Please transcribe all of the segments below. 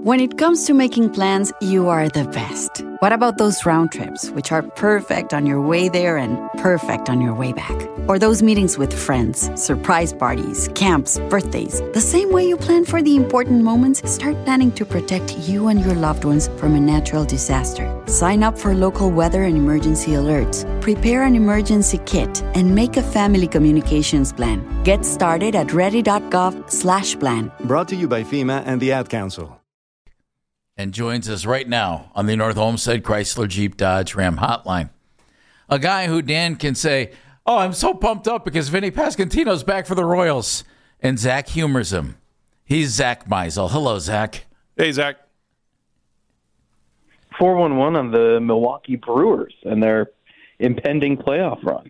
When it comes to making plans, you are the best. What about those round trips, which are perfect on your way there and perfect on your way back? Or those meetings with friends, surprise parties, camps, birthdays. The same way you plan for the important moments, start planning to protect you and your loved ones from a natural disaster. Sign up for local weather and emergency alerts. Prepare an emergency kit and make a family communications plan. Get started at ready.gov/plan. Brought to you by FEMA and the Ad Council. And joins us right now on the North Olmsted Chrysler Jeep Dodge Ram hotline. A guy who Dan can say, "Oh, I'm so pumped up because Vinny Pasquantino's back for the Royals." And Zach humors him. He's Zach Meisel. Hello, Zach. Hey, Zach. 4-1-1 on the Milwaukee Brewers and their impending playoff run.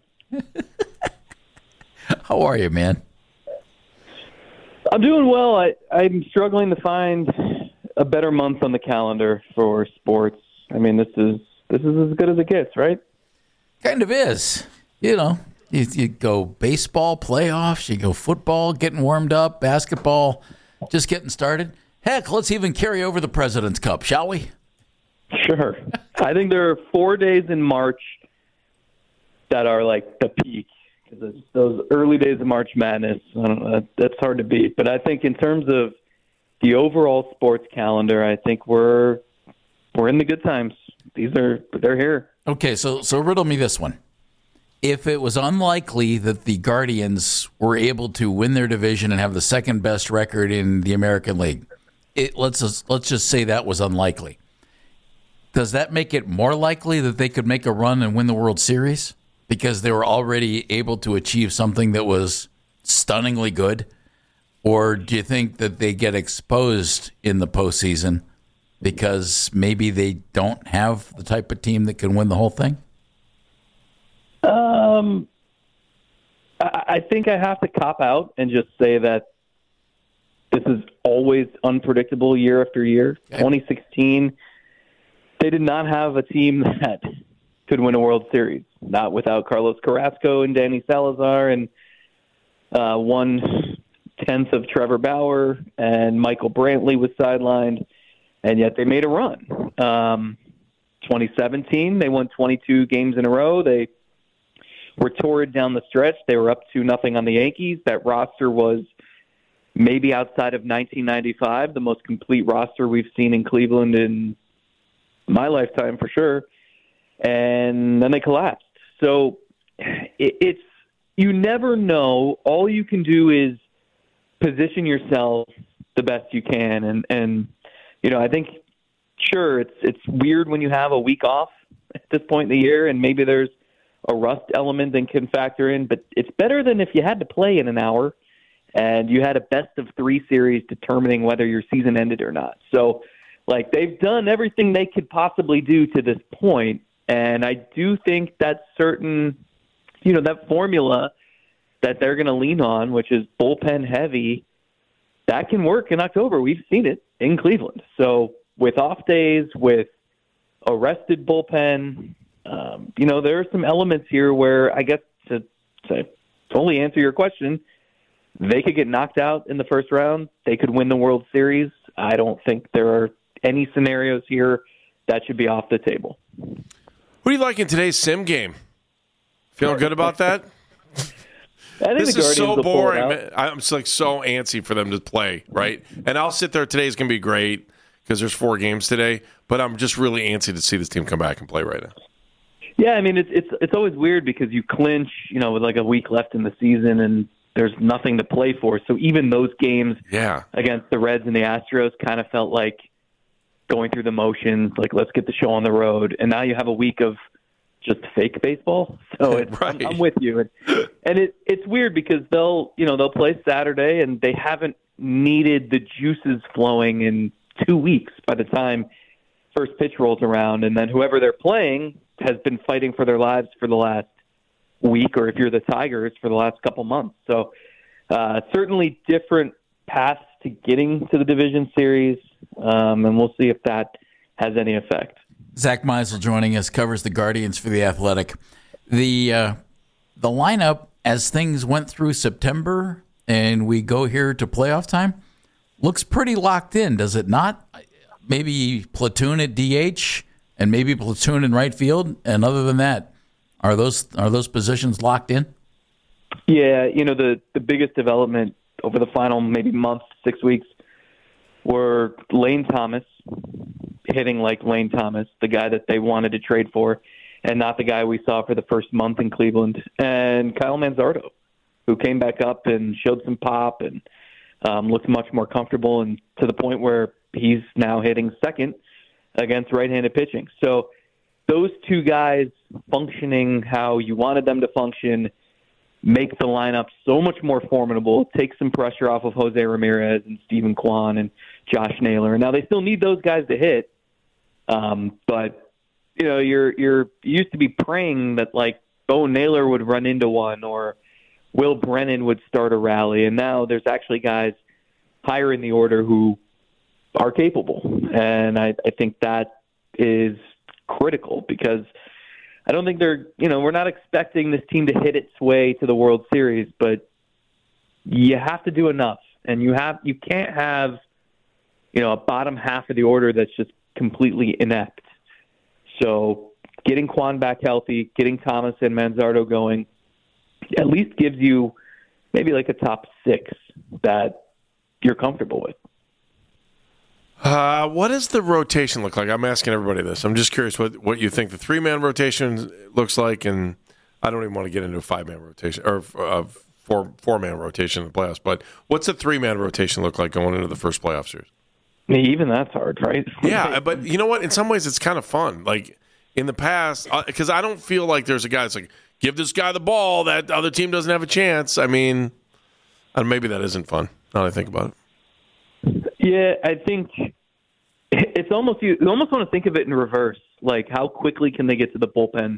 How are you, man? I'm doing well. I'm struggling to find a better month on the calendar for sports. I mean, this is as good as it gets, right? Kind of is. You know, you go baseball playoffs, you go football, getting warmed up, basketball, just getting started. Heck, let's even carry over the President's Cup, shall we? Sure. I think there are 4 days in March that are like the peak. Because those early days of March Madness, I don't know, that's hard to beat. But I think in terms of the overall sports calendar, I think we're in the good times. They're here. Okay, so riddle me this one. If it was unlikely that the Guardians were able to win their division and have the second best record in the American League, let's just say that was unlikely. Does that make it more likely that they could make a run and win the World Series because they were already able to achieve something that was stunningly good? Or do you think that they get exposed in the postseason because maybe they don't have the type of team that can win the whole thing? I think I have to cop out and just say that this is always unpredictable year after year. Okay. 2016, they did not have a team that could win a World Series, not without Carlos Carrasco and Danny Salazar and 1/10 of Trevor Bauer, and Michael Brantley was sidelined, and yet they made a run. 2017, they won 22 games in a row. They were torrid down the stretch. They were up 2-0 on the Yankees. That roster was maybe outside of 1995, the most complete roster we've seen in Cleveland in my lifetime for sure. And then they collapsed. So it's you never know. All you can do is position yourself the best you can. And you know, I think, sure, it's weird when you have a week off at this point in the year, and maybe there's a rust element that can factor in, but it's better than if you had to play in an hour and you had a best-of-3 series determining whether your season ended or not. So, like, they've done everything they could possibly do to this point, and I do think that certain, you know, that formula that they're going to lean on, which is bullpen heavy, that can work in October. We've seen it in Cleveland. So with off days, with a rested bullpen, you know, there are some elements here where I guess to totally answer your question, they could get knocked out in the first round. They could win the World Series. I don't think there are any scenarios here that should be off the table. What do you like in today's sim game? Feeling good about that? I think this the is so boring. I'm so antsy for them to play, right? And I'll sit there. Today's going to be great because there's 4 games today, but I'm just really antsy to see this team come back and play right now. Yeah, I mean, it's always weird because you clinch, you know, with like a week left in the season and there's nothing to play for. So even those games against the Reds and the Astros kind of felt like going through the motions, like let's get the show on the road. And now you have a week of just fake baseball. So it's, right. I'm with you. And it's weird because they'll play Saturday and they haven't needed the juices flowing in 2 weeks by the time first pitch rolls around. And then whoever they're playing has been fighting for their lives for the last week, or if you're the Tigers, for the last couple months. So certainly different paths to getting to the division series, and we'll see if that has any effect. Zach Meisel joining us, covers the Guardians for The Athletic. The lineup, as things went through September and we go here to playoff time, looks pretty locked in, does it not? maybe platoon at DH and maybe platoon in right field. And other than that, are those positions locked in? Yeah, the biggest development over the final maybe month, 6 weeks, were Lane Thomas hitting like Lane Thomas, the guy that they wanted to trade for, and not the guy we saw for the first month in Cleveland, and Kyle Manzardo, who came back up and showed some pop and looked much more comfortable, and to the point where he's now hitting second against right-handed pitching. So those two guys functioning how you wanted them to function make the lineup so much more formidable, take some pressure off of Jose Ramirez and Steven Kwan and Josh Naylor. Now, they still need those guys to hit, but you used to be praying that like Bo Naylor would run into one or Will Brennan would start a rally, and now there's actually guys higher in the order who are capable, and I think that is critical because I don't think we're not expecting this team to hit its way to the World Series, but you have to do enough, and you can't have a bottom half of the order that's just completely inept. So getting Kwan back healthy, getting Thomas and Manzardo going, at least gives you maybe like a top 6 that you're comfortable with. What does the rotation look like? I'm asking everybody this. I'm just curious what you think the 3-man rotation looks like, and I don't even want to get into a 5-man rotation or a 4-man rotation in the playoffs. But what's a 3-man rotation look like going into the first playoff series? Even that's hard, right? Yeah, but you know what? In some ways, it's kind of fun. Like in the past, because I don't feel like there's a guy that's like, give this guy the ball, that other team doesn't have a chance. I mean, maybe that isn't fun, now that I think about it. Yeah, I think it's almost you almost want to think of it in reverse. Like, how quickly can they get to the bullpen?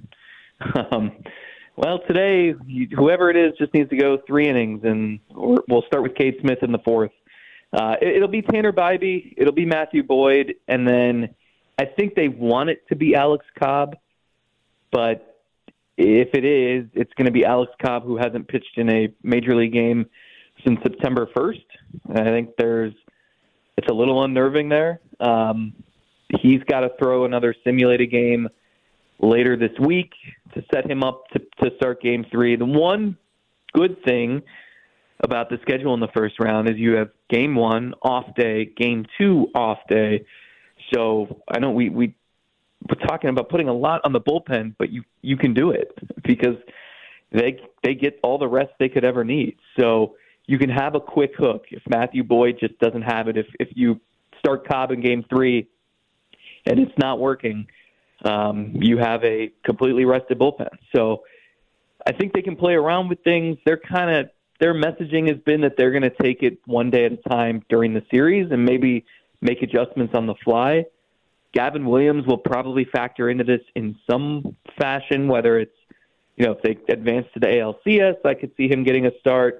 Well, today, whoever it is just needs to go 3 innings, and we'll start with Cade Smith in the 4th. It'll be Tanner Bybee, it'll be Matthew Boyd, and then I think they want it to be Alex Cobb, but if it is, it's going to be Alex Cobb, who hasn't pitched in a major league game since September 1st. I think it's a little unnerving there. He's got to throw another simulated game later this week to set him up to start Game 3. The one good thing about the schedule in the first round is you have Game 1 off day, Game 2 off day. So I know we're talking about putting a lot on the bullpen, but you can do it because they get all the rest they could ever need. So you can have a quick hook if Matthew Boyd just doesn't have it. If you start Cobb in Game 3 and it's not working, you have a completely rested bullpen. So I think they can play around with things. Their messaging has been that they're going to take it one day at a time during the series and maybe make adjustments on the fly. Gavin Williams will probably factor into this in some fashion, whether it's, if they advance to the ALCS, I could see him getting a start.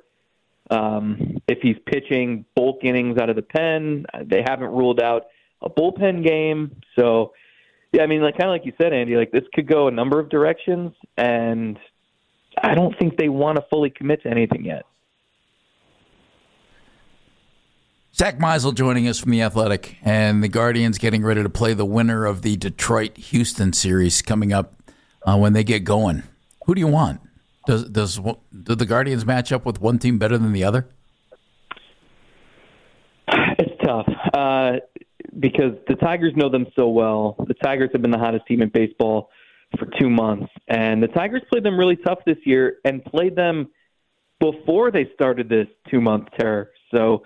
If he's pitching bulk innings out of the pen, they haven't ruled out a bullpen game. So, yeah, I mean, kind of like you said, Andy, this could go a number of directions, and I don't think they want to fully commit to anything yet. Zach Meisel joining us from The Athletic, and the Guardians getting ready to play the winner of the Detroit-Houston series coming up when they get going. Who do you want? Do the Guardians match up with one team better than the other? It's tough because the Tigers know them so well. The Tigers have been the hottest team in baseball for 2 months, and the Tigers played them really tough this year and played them before they started this 2-month terror. So,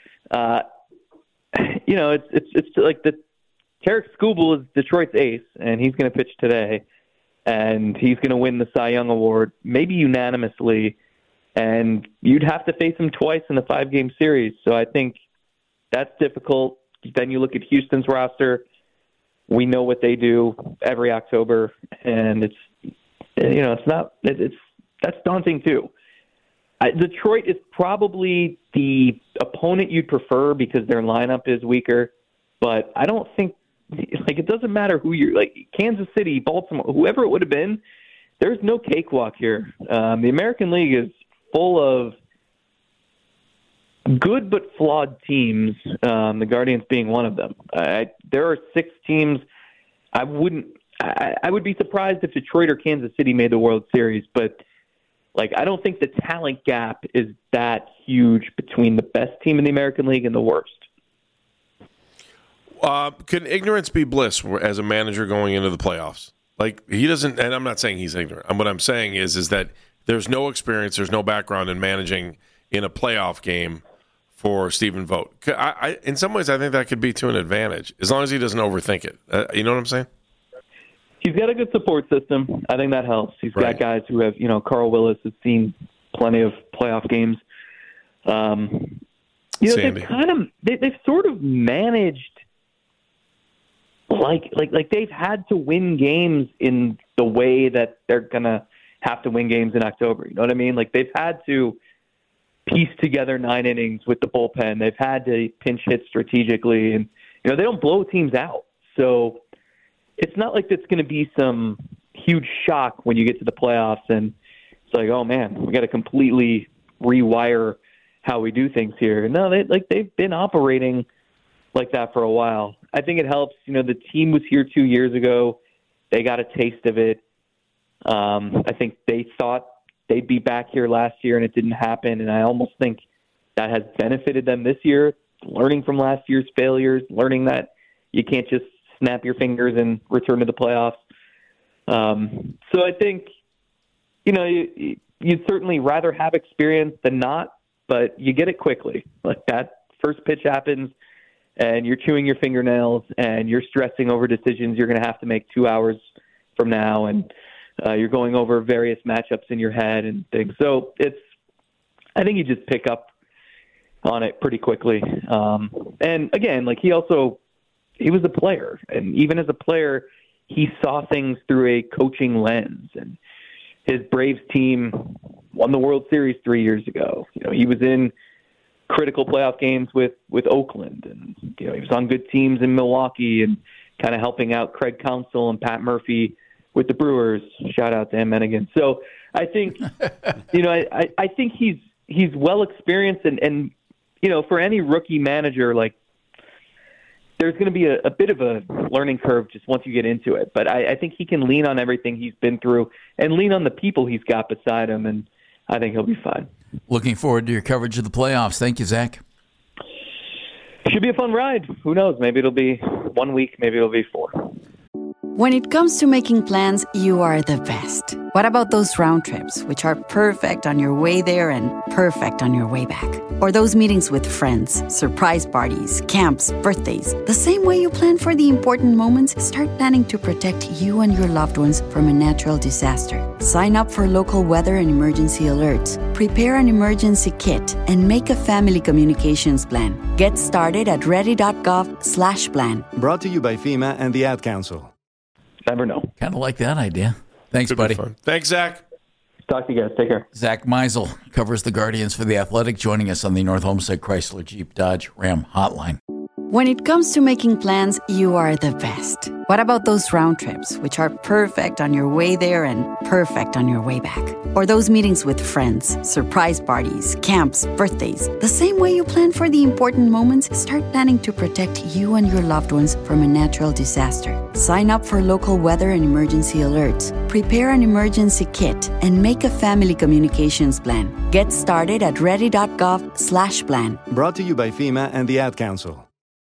it's like Tarik Skubal is Detroit's ace, and he's going to pitch today. And he's going to win the Cy Young Award, maybe unanimously, and you'd have to face him twice in a 5-game series. So I think that's difficult. Then you look at Houston's roster. We know what they do every October, and that's daunting too. Detroit is probably the opponent you'd prefer because their lineup is weaker, but I don't think it doesn't matter who you're Kansas City, Baltimore, whoever it would have been. There's no cakewalk here. The American League is full of good but flawed teams, the Guardians being one of them. There are 6 teams. I would be surprised if Detroit or Kansas City made the World Series, but I don't think the talent gap is that huge between the best team in the American League and the worst. Can ignorance be bliss as a manager going into the playoffs? He doesn't, and I'm not saying he's ignorant. What I'm saying is that there's no experience, there's no background in managing in a playoff game for Stephen Vogt. In some ways, I think that could be to an advantage, as long as he doesn't overthink it. You know what I'm saying? He's got a good support system. I think that helps. He's got guys who have, Carl Willis has seen plenty of playoff games. They've sort of managed like they've had to win games in the way that they're gonna have to win games in October. You know what I mean? They've had to piece together 9 innings with the bullpen. They've had to pinch hit strategically, and they don't blow teams out. So it's not like it's going to be some huge shock when you get to the playoffs and it's oh man, we got to completely rewire how we do things here. No, they've been operating like that for a while. I think it helps. The team was here 2 years ago. They got a taste of it. I think they thought they'd be back here last year and it didn't happen. And I almost think that has benefited them this year, learning from last year's failures, learning that you can't just snap your fingers and return to the playoffs. So I think, you'd certainly rather have experience than not, but you get it quickly. That first pitch happens and you're chewing your fingernails and you're stressing over decisions you're going to have to make 2 hours from now. And you're going over various matchups in your head and things. So I think you just pick up on it pretty quickly. And again, he was a player, and even as a player, he saw things through a coaching lens. And his Braves team won the World Series 3 years ago. He was in critical playoff games with Oakland, and he was on good teams in Milwaukee and kind of helping out Craig Counsell and Pat Murphy with the Brewers. Shout out to him, Mennigan. So I think, I think he's well experienced, and for any rookie manager, there's going to be a bit of a learning curve just once you get into it. But I think he can lean on everything he's been through and lean on the people he's got beside him, and I think he'll be fine. Looking forward to your coverage of the playoffs. Thank you, Zach. Should be a fun ride. Who knows? Maybe it'll be 1 week. Maybe it'll be 4. When it comes to making plans, you are the best. What about those round trips, which are perfect on your way there and perfect on your way back? Or those meetings with friends, surprise parties, camps, birthdays. The same way you plan for the important moments, start planning to protect you and your loved ones from a natural disaster. Sign up for local weather and emergency alerts. Prepare an emergency kit and make a family communications plan. Get started at ready.gov/plan. Brought to you by FEMA and the Ad Council. Never know. Kind of like that idea. Thanks, Could buddy. Thanks, Zach. Talk to you guys. Take care. Zach Meisel covers the Guardians for The Athletic, joining us on the North Homestead Chrysler Jeep Dodge Ram hotline. When it comes to making plans, you are the best. What about those round trips, which are perfect on your way there and perfect on your way back? Or those meetings with friends, surprise parties, camps, birthdays. The same way you plan for the important moments, start planning to protect you and your loved ones from a natural disaster. Sign up for local weather and emergency alerts. Prepare an emergency kit and make a family communications plan. Get started at ready.gov/plan. Brought to you by FEMA and the Ad Council.